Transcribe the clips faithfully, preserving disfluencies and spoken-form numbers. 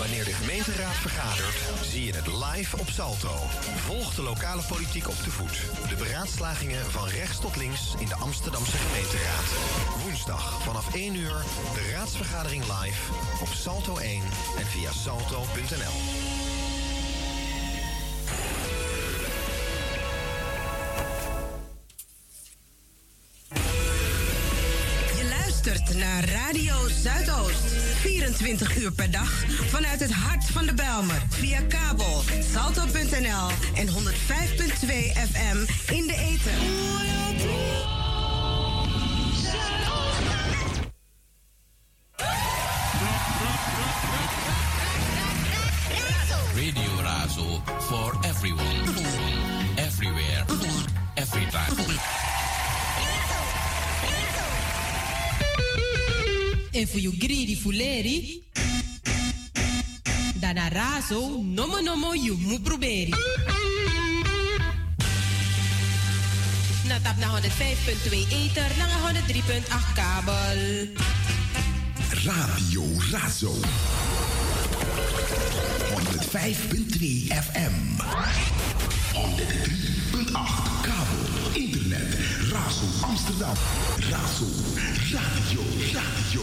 Wanneer de gemeenteraad vergadert, zie je het live op Salto. Volg de lokale politiek op de voet. De beraadslagingen van rechts tot links in de Amsterdamse gemeenteraad. Woensdag vanaf één uur de raadsvergadering live op Salto één en via salto punt n l. Naar Radio Zuidoost. vierentwintig uur per dag vanuit het hart van de Bijlmer. Via kabel, salto punt n l en honderd vijf komma twee F M in de ether. Radio Razo for everyone. Everywhere. Every time. En voor you greedy fuleri, dan a razo, nomo nomo you mu proberi. Na tap na honderd vijf komma twee ether, na honderd drie komma acht kabel. Radio Razo. honderd vijf komma twee F M. honderd drie komma acht kabel. Internet. Razo Amsterdam. Razo. Radio. Radio.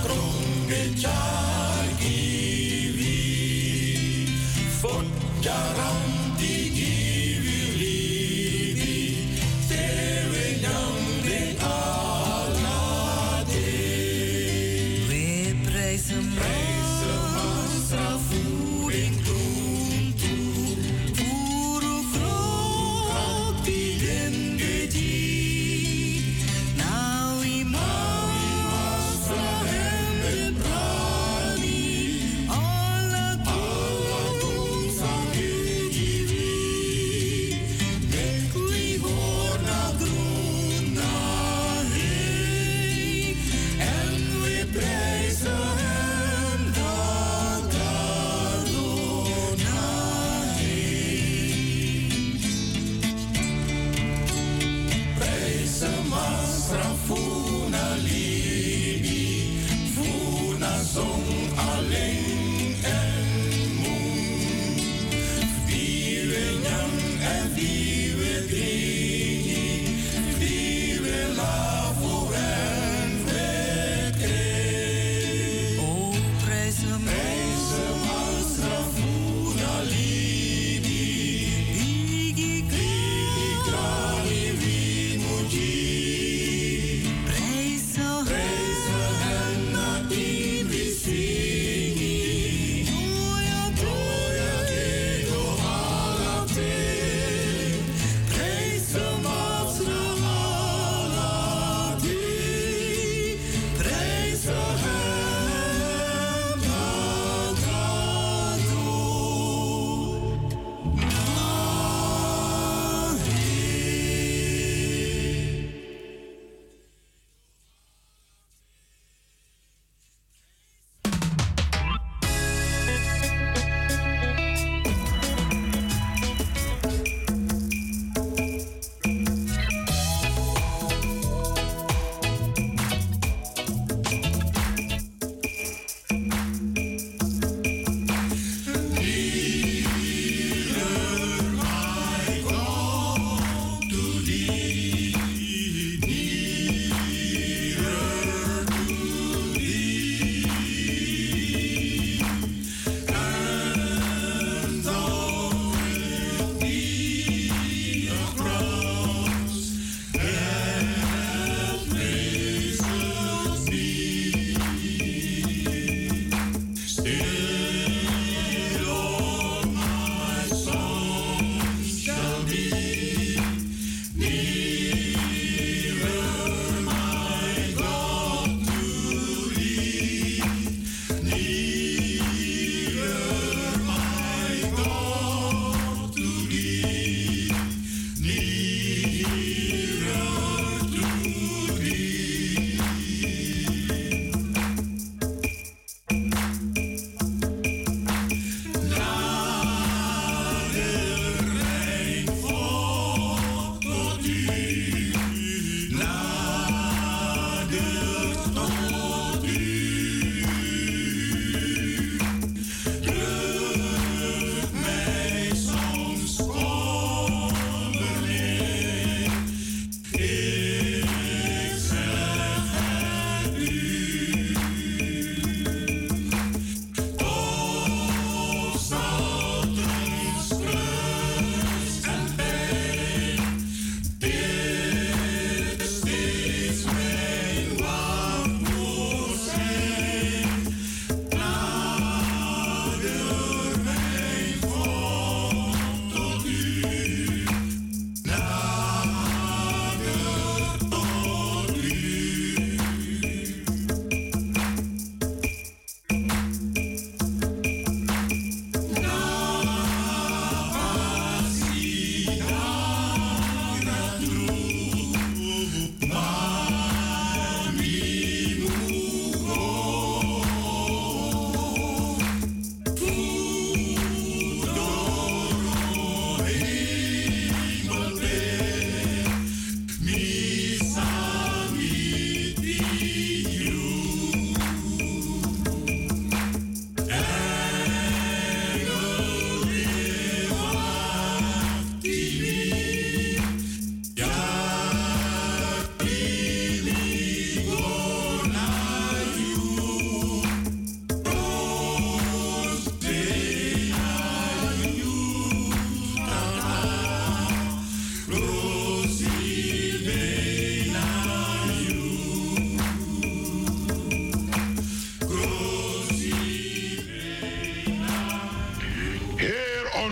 Prijzen hem.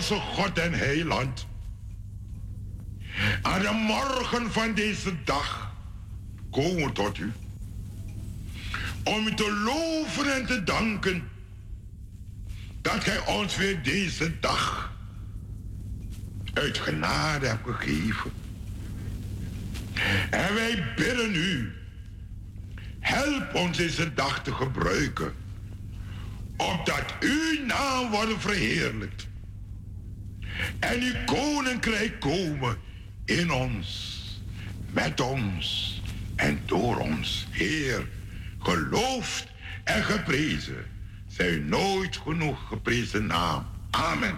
onze God en Heiland. Aan de morgen van deze dag komen we tot u. Om u te loven en te danken dat gij ons weer deze dag uit genade hebt gegeven. En wij bidden u, help ons deze dag te gebruiken, opdat uw naam wordt verheerlijkt en uw koninkrijk komen in ons, met ons en door ons. Heer, geloofd en geprezen zij uw nooit genoeg geprezen naam. Amen.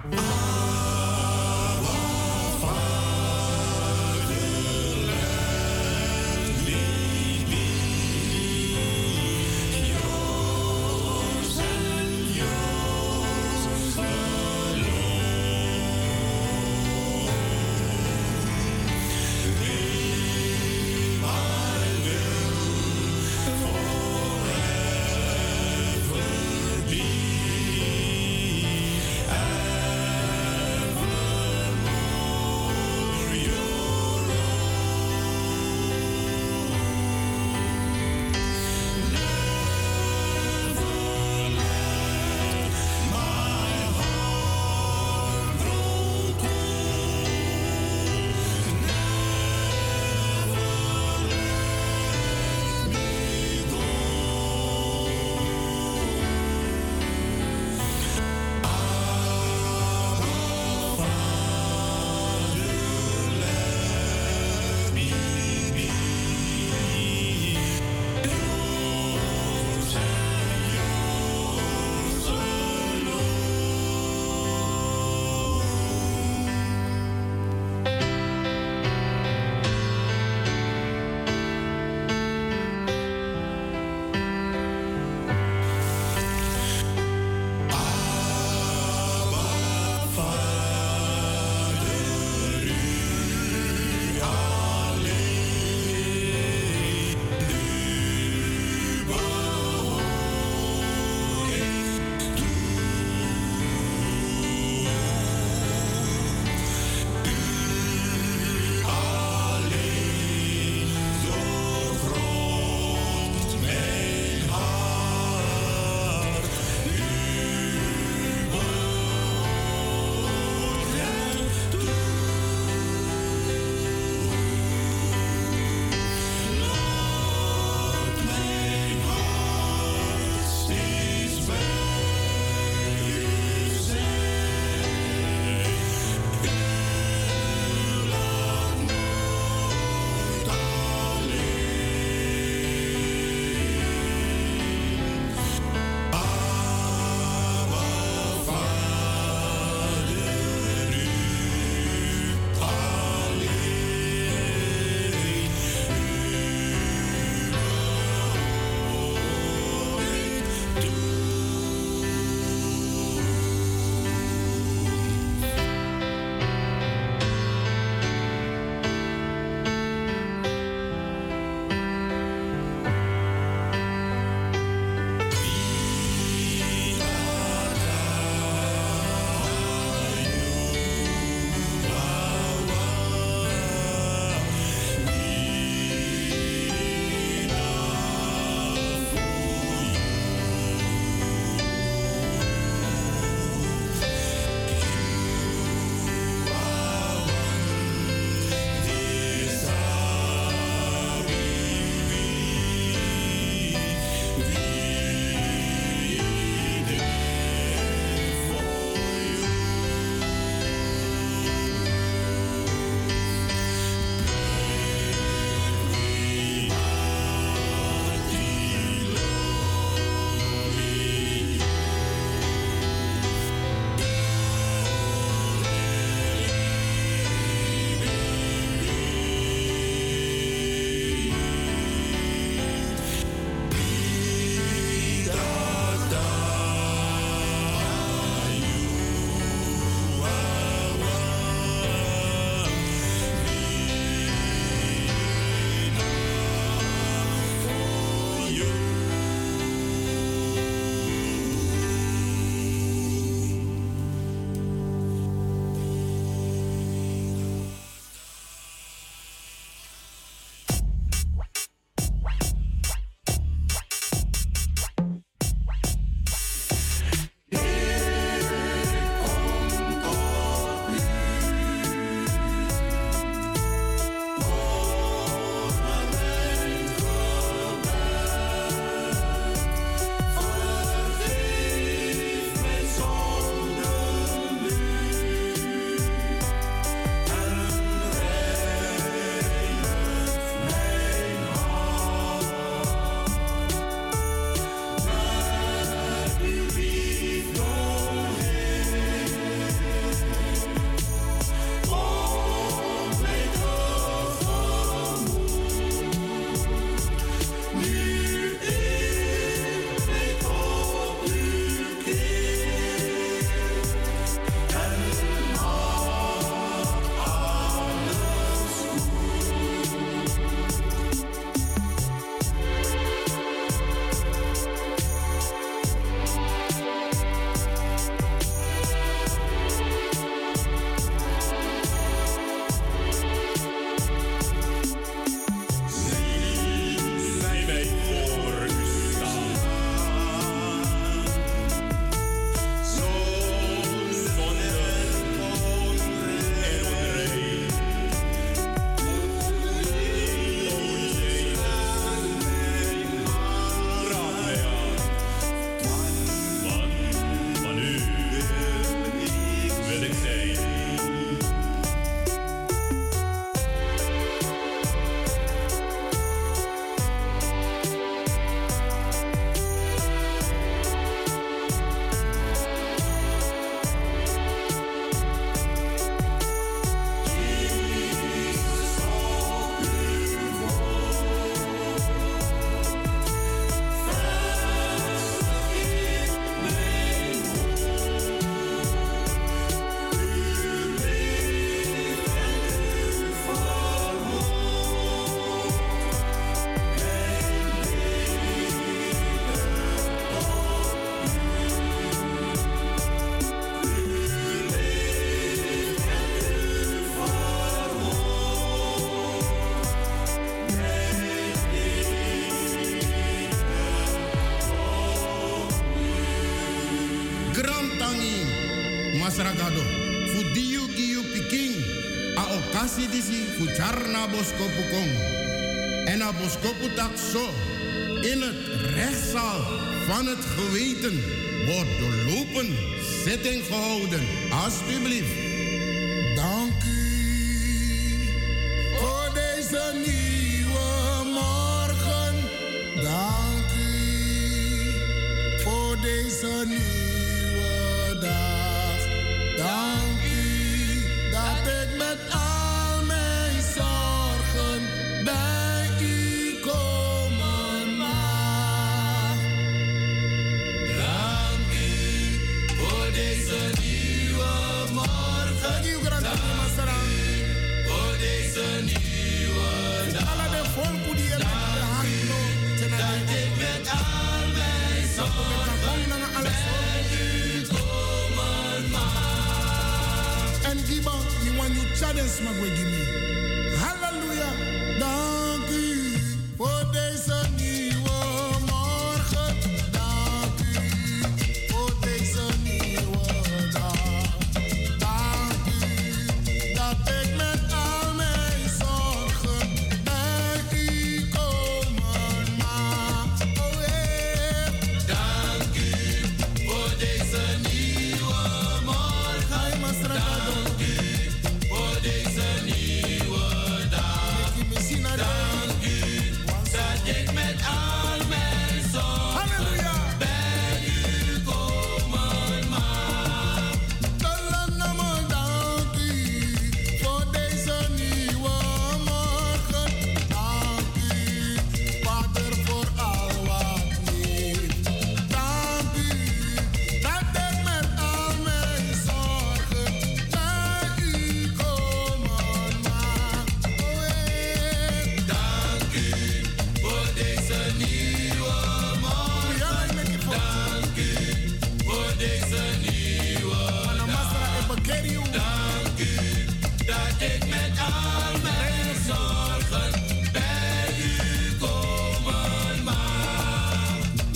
Forever be. masragado. Fu diu giu piking. A okasi disi fu charna boskopu kong. En a boskopu tak zo. In het rechtszaal van het geweten wordt doorlopen zitting gehouden. Alsjeblieft. Dank u voor deze nieuwe morgen. Dank u voor deze nieuwe dag. Dank u dat ik met al mijn zorgen bij u komen mag. Dank u voor deze nieuwe morgen. Dank u voor deze nieuwe dag. Dank u dat ik met al mijn zorgen bij u komen mag. En Giba, you want you challenge mag we give me. Halleluja. Dank u voor deze nieuwe morgen. Dank u voor deze nieuwe dag. Dank u dat ik met al mijn zorgen bij u komen mag. Oh yeah. Dank u voor deze nieuwe morgen. Dank u voor deze nieuwe dag. Dank u dat ik met al mijn zorgen bij u komen mag. Dank u voor deze nieuwe morgen. Dank u, Vader, voor al wat leeft. Dank u dat ik met al mijn zorgen bij u komen mag. Oh yeah. Dank u voor deze nieuwe morgen. Dank u voor deze nieuwe dag. Dank u dat ik met al mijn zorgen bij u komen mag.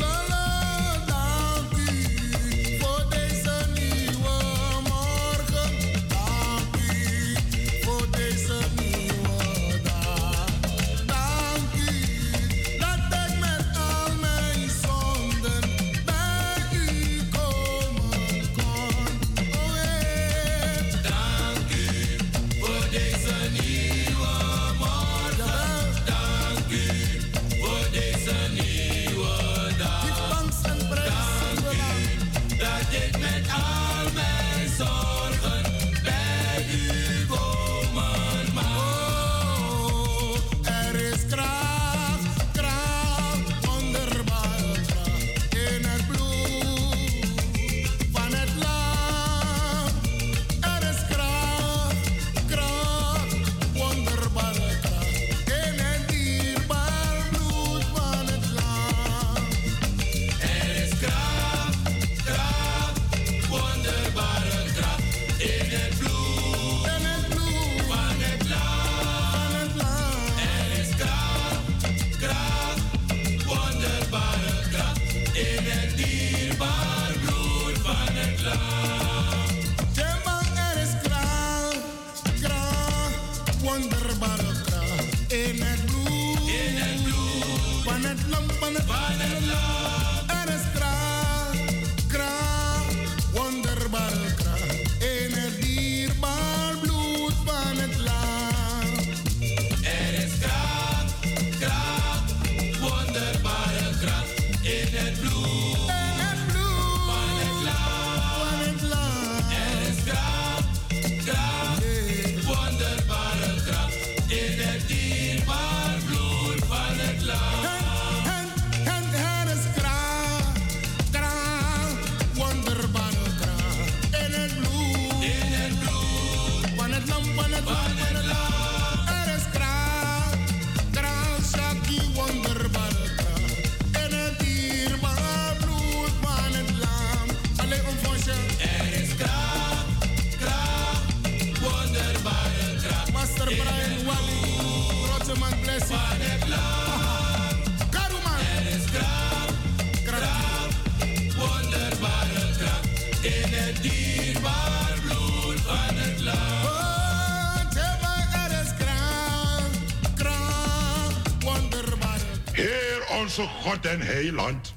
Dank u voor deze nieuwe morgen. Dank u voor deze nieuwe dag. Dank u dat ik met al mijn zonden bij u komen kon. Oh yeah. Dank u voor deze nieuwe morgen. Dank u voor deze nieuwe dag. Dank u dat ik met al mijn zorgen bij u komen mag. Oh, er is kracht, kracht, wonderbare kracht in het bloed van het lam. Er is kracht, kracht, wonderbare kracht in het dierbaar bloed van het lam. Er is kracht, kracht, wonderbare kracht in het bloed, in het bloed van het lam. Er is kracht, kracht, wonderbare kracht in het dierbaar bloed van het lam. Er is kracht, kracht, wonderbare kracht in het bloed, in het bloed van het lam, van het lam. Er is kracht, kracht, wonderbare kracht in het dierbaar bloed van het lam. Er is kracht, kracht, wonderbare kracht in het bloed, in het bloed van het lam, van het lam. Er is kracht, kracht, wonderbare kracht in het dierbaar bloed van het lam. En, en, en er is kracht, kracht, wonderbare kracht in het bloed, in het bloed van het lam, van het lam, van het lam. Er is kracht, kracht, Shaki, wonderbare kracht in het dierbaar bloed onze God en Heiland,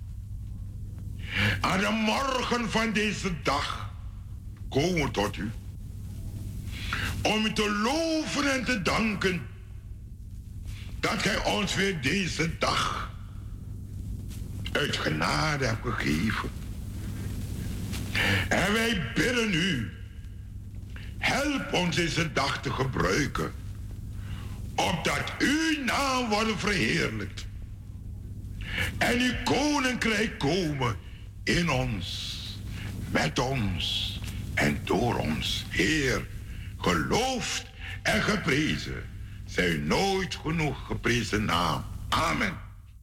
aan de morgen van deze dag komen we tot u. Om u te loven en te danken dat gij ons weer deze dag uit genade hebt gegeven. En wij bidden u, help ons deze dag te gebruiken, opdat uw naam wordt verheerlijkt en uw koninkrijk komen in ons, met ons en door ons. Heer, geloofd en geprezen zij uw nooit genoeg geprezen naam. Amen.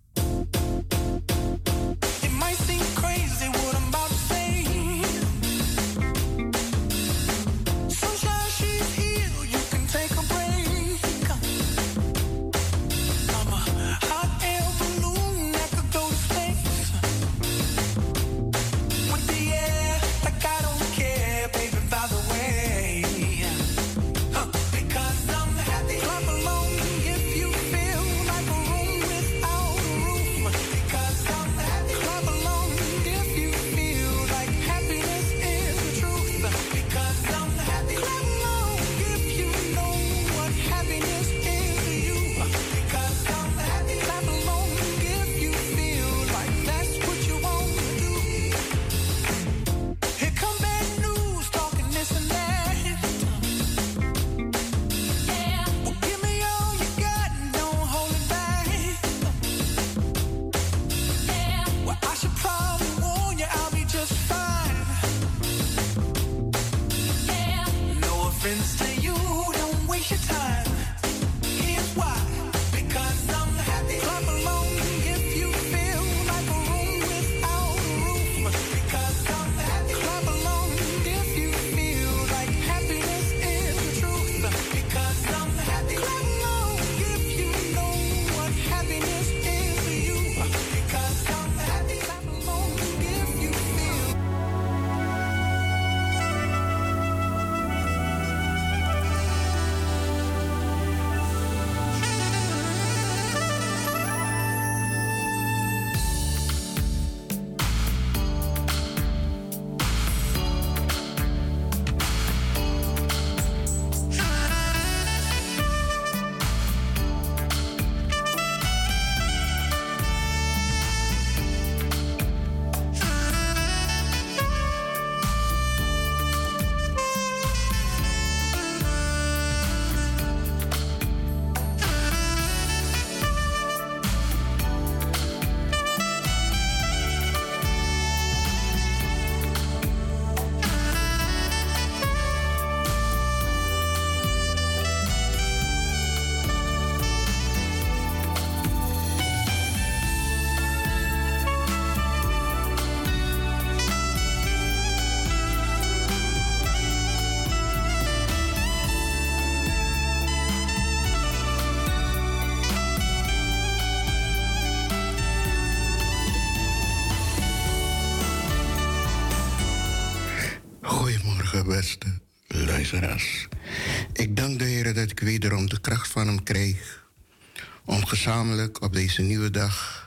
Beste luisteraars. Ik dank de Heer dat ik wederom de kracht van hem kreeg om gezamenlijk op deze nieuwe dag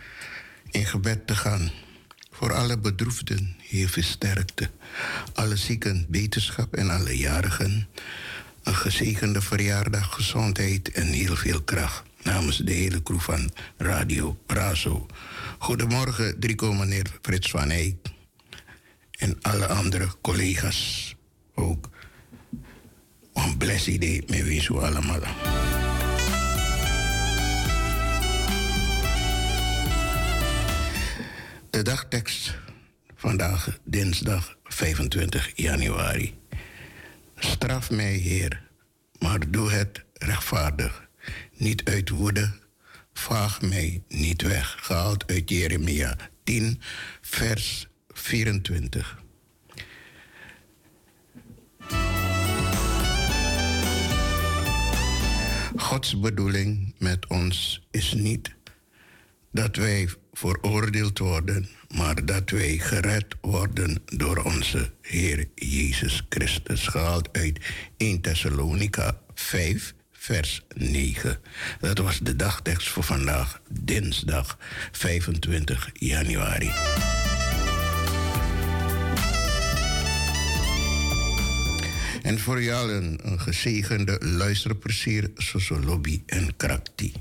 in gebed te gaan. Voor alle bedroefden, Heer versterkte. Alle zieken, beterschap en alle jarigen. Een gezegende verjaardag, gezondheid en heel veel kracht. Namens de hele crew van Radio Razo. Goedemorgen, Drico meneer Frits van Eyck. En alle andere collega's ook. Een blessed idee met wie zo allemaal. De dagtekst vandaag, dinsdag vijfentwintig januari. Straf mij, Heer, maar doe het rechtvaardig. Niet uit woede, vaag mij niet weg. Gehaald uit Jeremia tien, vers vierentwintig. Gods bedoeling met ons is niet dat wij veroordeeld worden, maar dat wij gered worden door onze Heer Jezus Christus. Gehaald uit eerste Thessalonica vijf, vers negen. Dat was de dagtekst voor vandaag, dinsdag vijfentwintig januari. En voor jou allen een gezegende luisterplezier, Sosolobi en Krakti.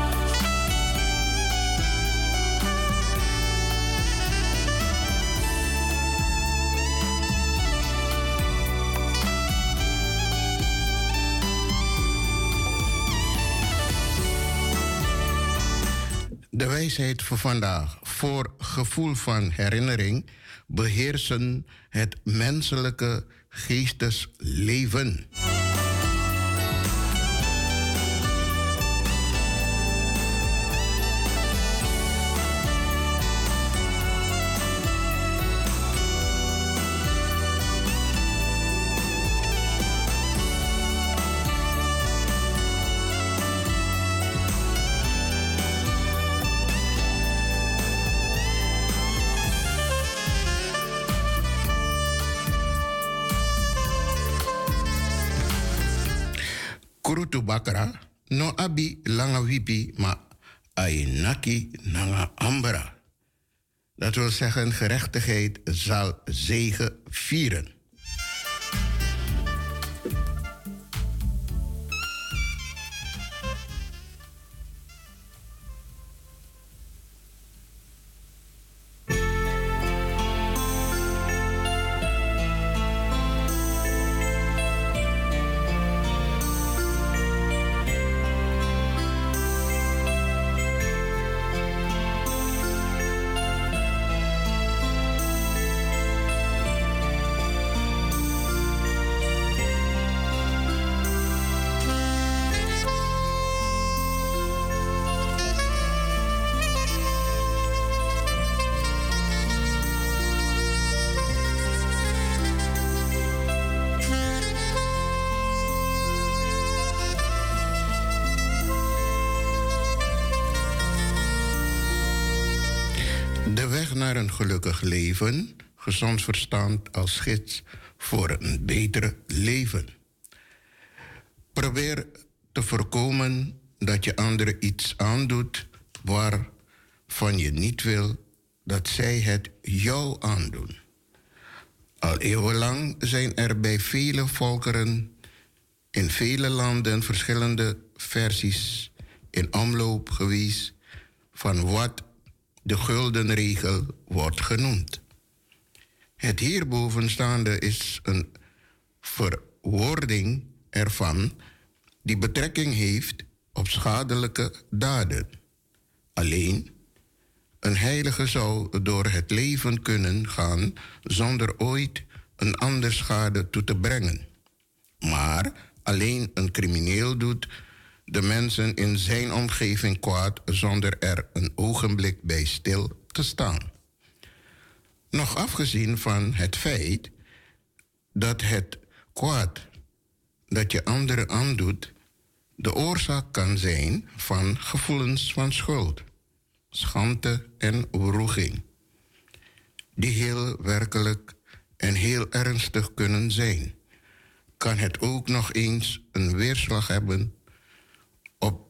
De wijsheid voor vandaag. Voor gevoel van herinnering beheersen het menselijke geestesleven. Kurutu bakra, no abi langa wipi, ma ainaki nanga ambra. Dat wil zeggen, gerechtigheid zal zege vieren. De weg naar een gelukkig leven, gezond verstand als gids voor een beter leven. Probeer te voorkomen dat je anderen iets aandoet waarvan je niet wil dat zij het jou aandoen. Al eeuwenlang zijn er bij vele volkeren in vele landen verschillende versies in omloop geweest van wat de gulden regel wordt genoemd. Het hierbovenstaande is een verwoording ervan die betrekking heeft op schadelijke daden. Alleen, een heilige zou door het leven kunnen gaan zonder ooit een ander schade toe te brengen. Maar alleen een crimineel doet de mensen in zijn omgeving kwaad zonder er een ogenblik bij stil te staan. Nog afgezien van het feit dat het kwaad dat je anderen aandoet de oorzaak kan zijn van gevoelens van schuld, schaamte en wroeging, die heel werkelijk en heel ernstig kunnen zijn, kan het ook nog eens een weerslag hebben op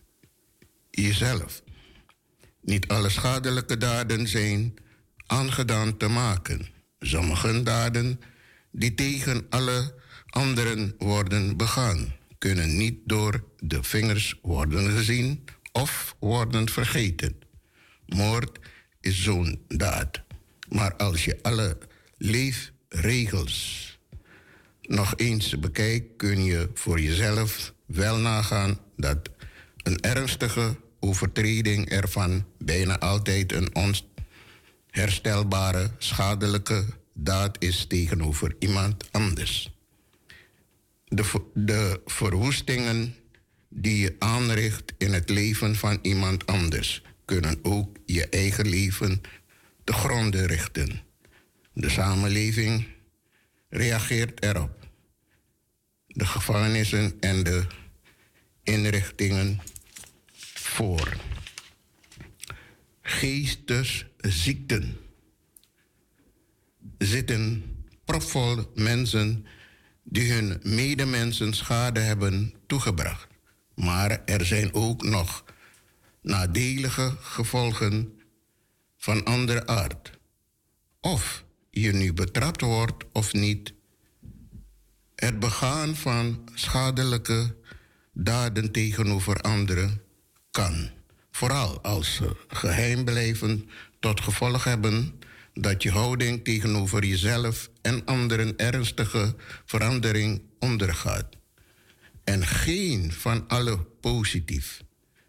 jezelf. Niet alle schadelijke daden zijn aangedaan te maken. Sommige daden die tegen alle anderen worden begaan, kunnen niet door de vingers worden gezien of worden vergeten. Moord is zo'n daad. Maar als je alle leefregels nog eens bekijkt, kun je voor jezelf wel nagaan dat een ernstige overtreding ervan bijna altijd een onherstelbare schadelijke daad is tegenover iemand anders. De, de verwoestingen die je aanricht in het leven van iemand anders kunnen ook je eigen leven te gronde richten. De samenleving reageert erop. De gevangenissen en de inrichtingen voor geestesziekten zitten propvol mensen die hun medemensen schade hebben toegebracht. Maar er zijn ook nog nadelige gevolgen van andere aard. Of je nu betrapt wordt of niet, het begaan van schadelijke daden tegenover anderen kan, vooral als ze geheim blijven, tot gevolg hebben dat je houding tegenover jezelf en anderen ernstige verandering ondergaat. En geen van alle positief.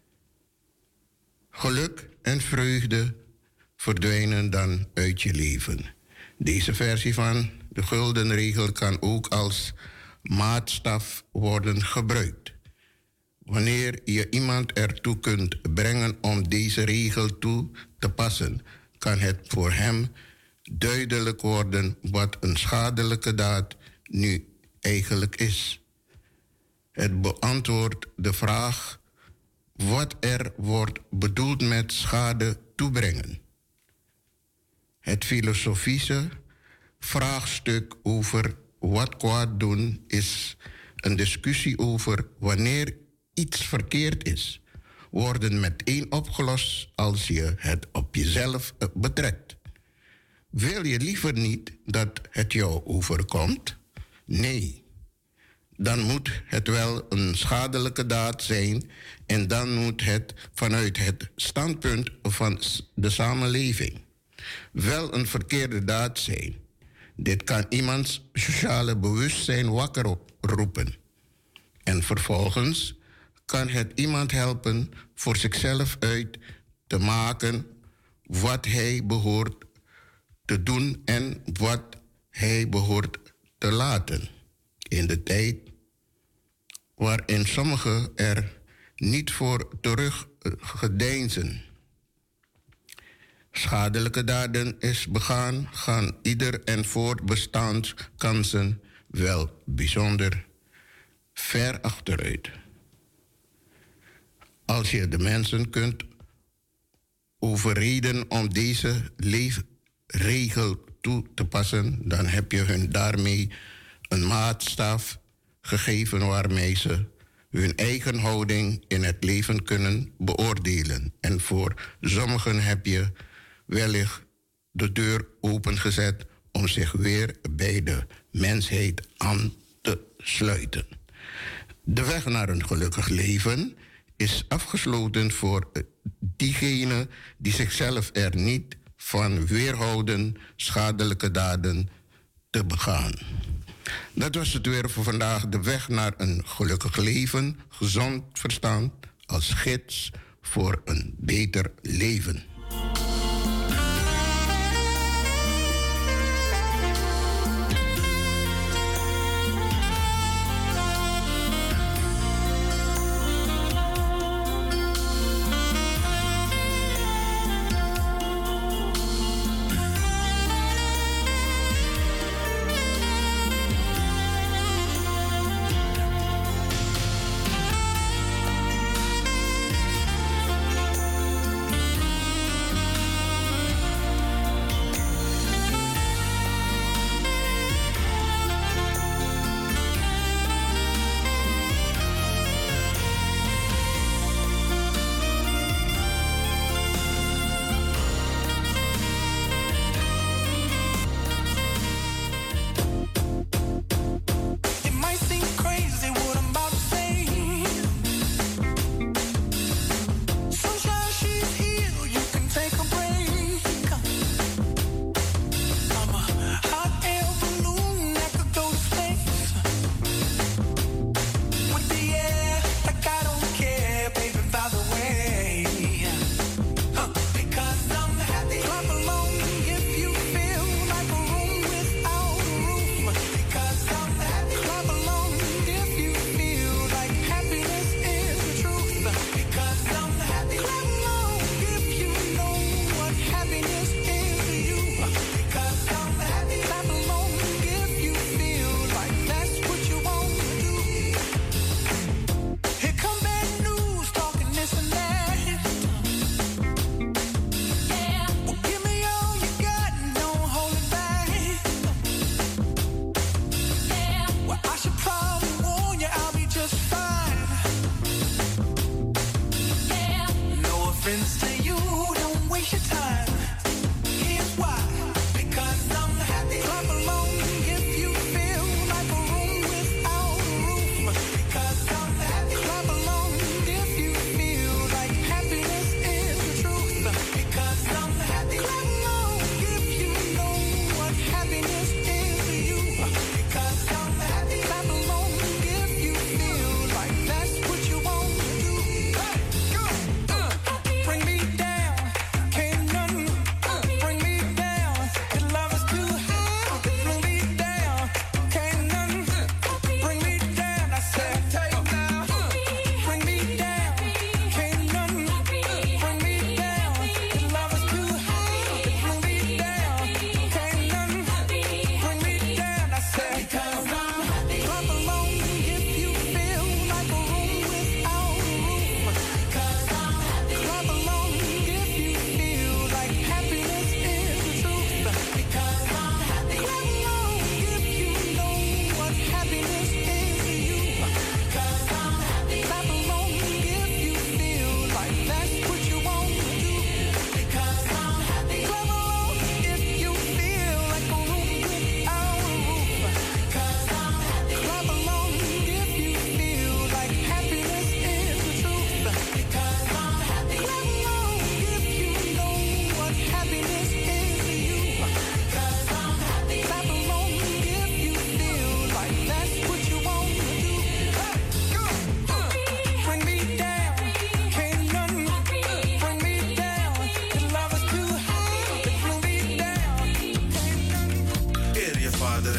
Geluk en vreugde verdwijnen dan uit je leven. Deze versie van de Gulden Regel kan ook als maatstaf worden gebruikt. Wanneer je iemand ertoe kunt brengen om deze regel toe te passen, kan het voor hem duidelijk worden wat een schadelijke daad nu eigenlijk is. Het beantwoordt de vraag wat er wordt bedoeld met schade toebrengen. Het filosofische vraagstuk over wat kwaad doen is een discussie over wanneer iets verkeerd is, worden meteen opgelost als je het op jezelf betrekt. Wil je liever niet dat het jou overkomt? Nee. Dan moet het wel een schadelijke daad zijn en dan moet het vanuit het standpunt van de samenleving wel een verkeerde daad zijn. Dit kan iemands sociale bewustzijn wakker roepen. En vervolgens kan het iemand helpen voor zichzelf uit te maken wat hij behoort te doen en wat hij behoort te laten. In de tijd waarin sommigen er niet voor teruggedeinzen. Schadelijke daden is begaan, gaan ieder en voortbestaanskansen wel bijzonder ver achteruit. Als je de mensen kunt overreden om deze leefregel toe te passen, dan heb je hun daarmee een maatstaf gegeven waarmee ze hun eigen houding in het leven kunnen beoordelen. En voor sommigen heb je wellicht de deur opengezet om zich weer bij de mensheid aan te sluiten. De weg naar een gelukkig leven is afgesloten voor diegenen die zichzelf er niet van weerhouden schadelijke daden te begaan. Dat was het weer voor vandaag. De weg naar een gelukkig leven, gezond verstand als gids voor een beter leven.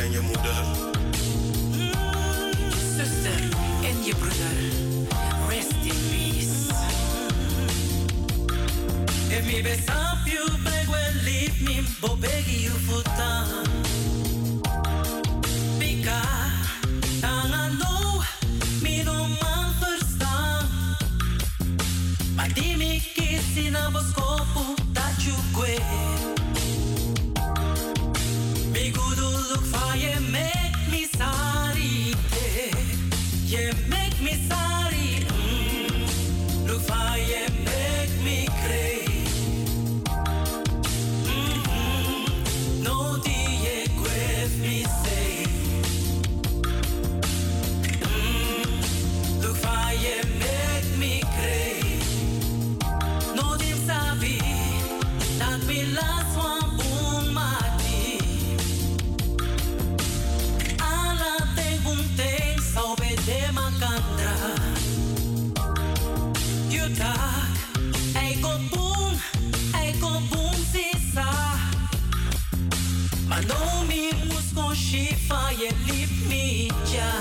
en je moeder. Zuster en je broeder. Rest in peace. If me be stop you, beg well leave me, but beg you for time. Because I know me no man verstaan. Maar die me kies in a boskopu dat you kwe. Me good look for you make me sorry. You make me sorry. Mm. Look for you make me cry. Mm-hmm. No die grave me say. Mm. Look for you make me cry. No dim sabi that me last one boom mati. Ala te boom te so be de makandra. You talk, I go boom, I go boom sisa. Maar no me mus con shifa ye lip me ja.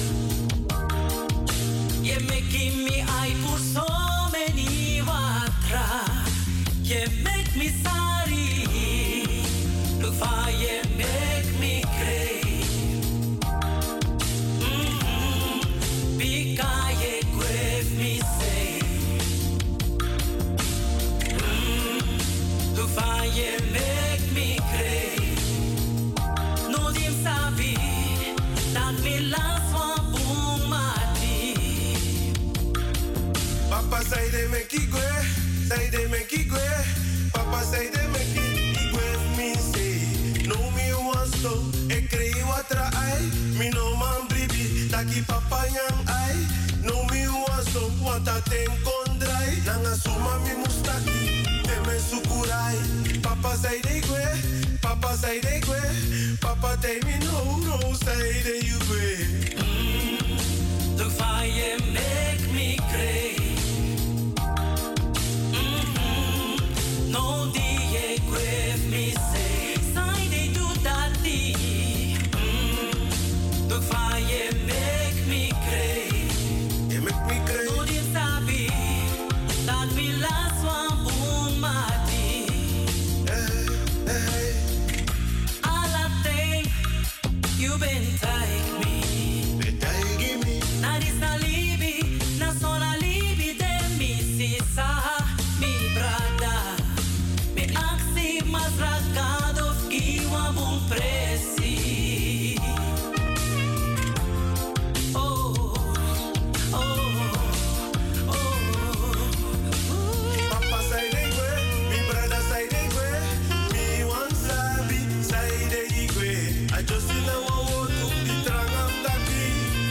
You making me I for so many watra. You make me sorry. Look for you make me cry. Mm-hmm. Because you grave me say. Mm. Look for you make me cry. No dim sabi that me last one boom mati. Papa zei de me kigwe, zei de me kigwe. Papa zei de me kigwe me say. No me was so, e krei watra ai. Mi no man bribi, taki papa yang ai. No me was so, wata ten kondrai. Nanga suma mi mustaki, te me sukurai. Papa zei de gwe, papa zei de gwe. Papa te mi no, no zei de you gwe. Look for you make me cry. Mm-hmm. No die grave me say. Say they do that thing. Mm. Look for you make me cry. You make me cry. No die sabi that me last one boom mati. Hey, hey. All I think you been take me. Betai me. Na dis na libi, na sola libi de mi sisa, mi brada. Mi aksi mas rakado fkiwa bun presi. Oh, oh, oh. Papa zei de gwe, mi brada zei de gwe. Mi wan sabi zei de igwe. I just in a one word to the trangam taki.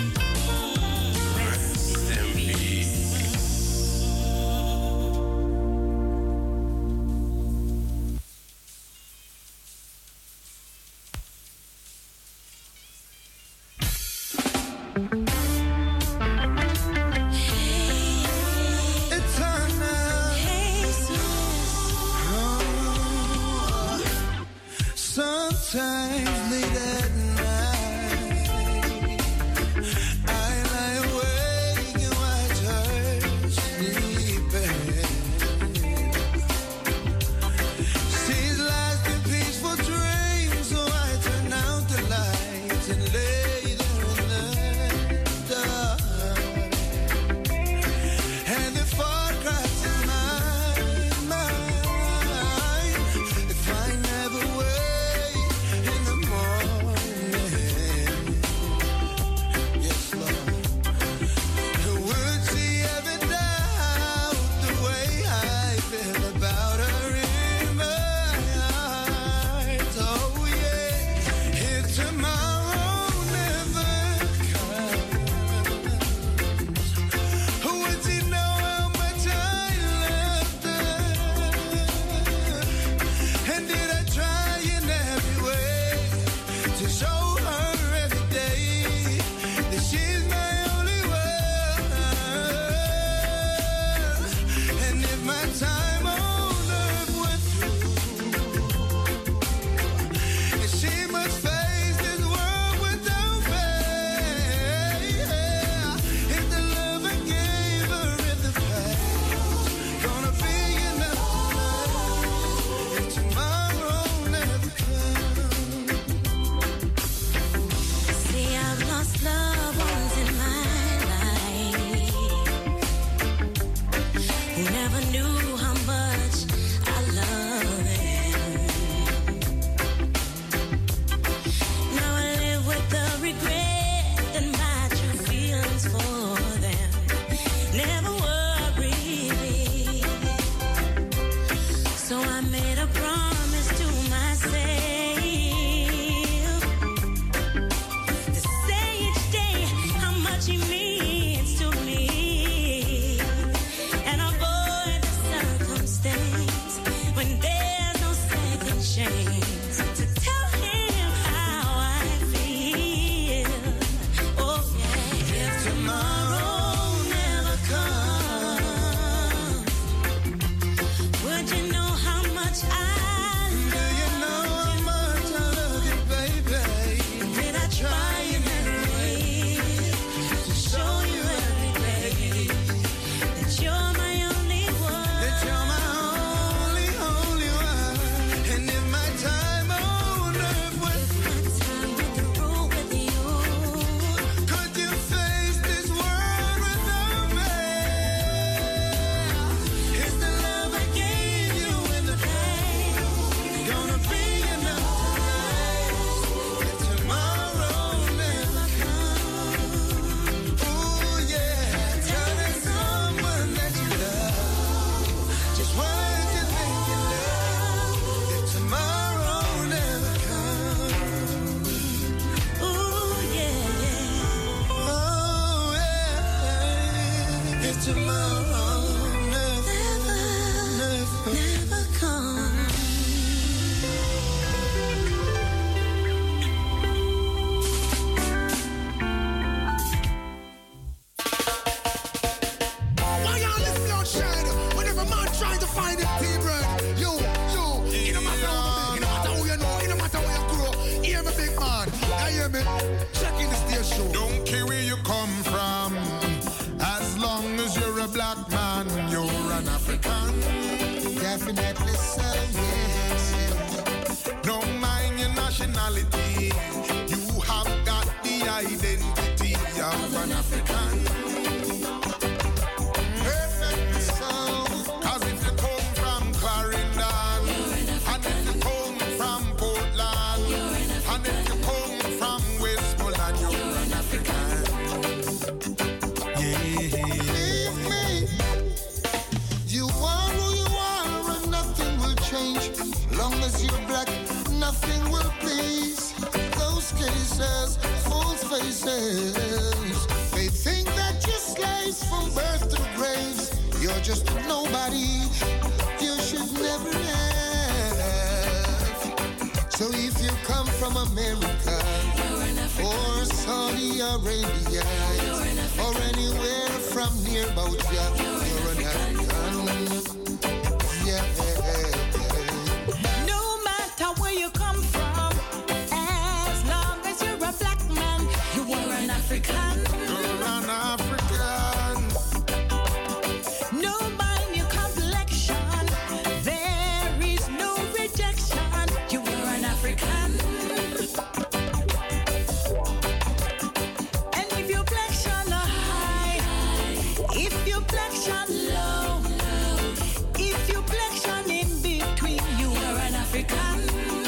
Rest in peace. Eternal. Oh. Sometimes late at night, I lie awake and watch her sleeping. She's lost in peaceful dreams, so I turn out the lights and lay there in the dark. And the thought crosses my mind, if I never wake in the morning. tomorrow never, never, never come. Why y'all listen bloodshed? Whenever man trying to find his tea bread, you, you, it no matter who you be, it no matter who you know, it no matter where you grow. Hear me, big man. I hear me. Check in the station. Don't care where you come from. As long as you're a black man, you're an African. Definitely so, yes. No mind your nationality. You have got the identity of an African. Perfectly so. Cause if you come from Clarendon, and if you come from Portland, and if you come from Westmoreland, you're an African. Believe me, you are who you are and nothing will change. Long as you're black, nothing will please. Those cases, false faces, they think that you're slaves from birth to graves. You're just a nobody, you should never have. So if you come from America, or Saudi Arabia, or anywhere from near about ya, you're an African. Yeah. No matter where you come from, as long as you're a black man, you are an African. You're an African. No mind your complexion, there is no rejection. You are an African. And if your complexion high, if your complexion low, if your complexion in between, you are an African.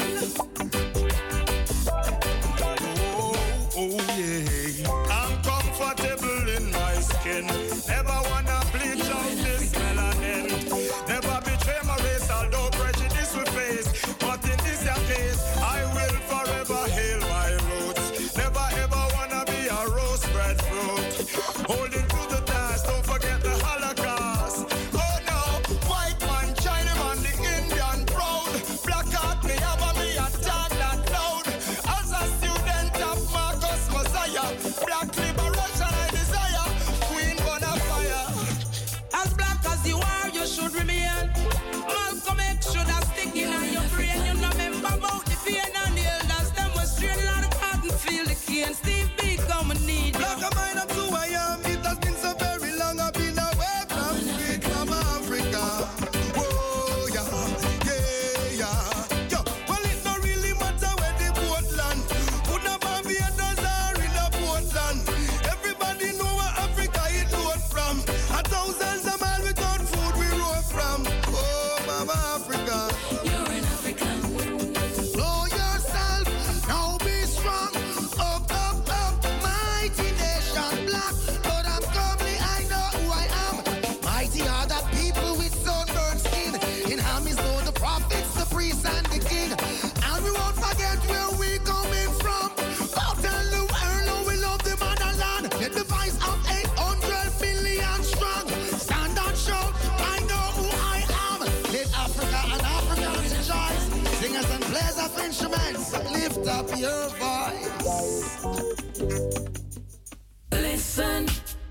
Oh yeah, I'm comfortable in my skin. Never wanna bleach out this melanin. Never betray my race, although prejudice will face. But in this your case, I will forever hail my roots. Never ever wanna be a rose bred fruit. Holding to the task, don't forget the Holocaust. Oh no, white man, China man, the Indian proud. Black heart, me have a me a talk that loud. As a student of Marcus Messiah, black liberation I desire. Queen Bonafire. As black as you are, you should remain. Malcolm X should have stick in on your brain. You know remember about the pain and the elders. Them was straight out of cotton, feel the cane. Steve Biko, me need Black and mine, I'm who I am. It has been so very long. I've been away from street from Africa. Oh yeah, yeah, yeah. Yo, well it don't really matter where the boat land. Put a Barbados or in a Portland. Everybody know where Africa it road from. A thousands of miles without food we road from. Oh, Mama Africa. You're an African. Know yourself, now be strong. Up, up, up, mighty nation black. But I'm comely, I know who I am. Mighty are the people with sunburned skin. In armies know the prophets, the priests, and the king. And we won't forget where we coming from. Go tell the world how we love the motherland. The device of eight hundred million strong. Stand and shout, I know who I am. Let Africa and Africans rejoice. Singers and players of instruments, lift up your voice. Listen.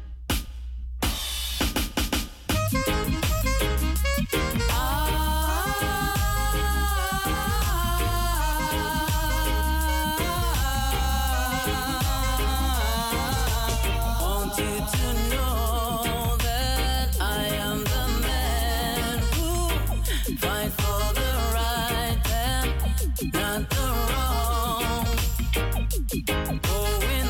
Want you to know that I am the man who fight for the right and not the wrong. Going